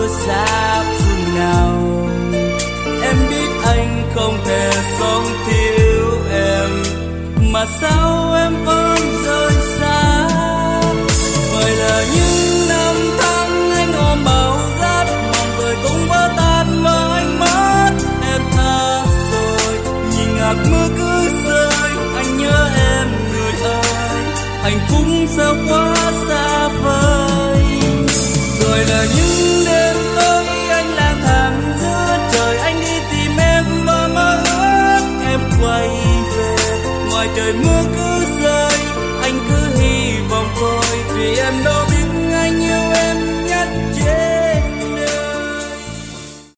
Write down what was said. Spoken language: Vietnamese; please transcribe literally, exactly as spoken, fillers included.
xót xa phương nào. Em biết anh không thể sống thiếu em, mà sao em vẫn rời xa. Vậy là những năm tháng anh ôm bao giác mong rồi cũng vỡ tan và anh mất em tha rồi. Nhìn hạt mưa cứ rơi, anh nhớ em người ơi, hạnh phúc sao quá xa vời. Rồi là những đêm tối anh lang thang giữa trời, anh đi tìm em và mơ ước em quay về. Ngoài trời mưa cứ rơi, anh cứ hy vọng thôi vì em đâu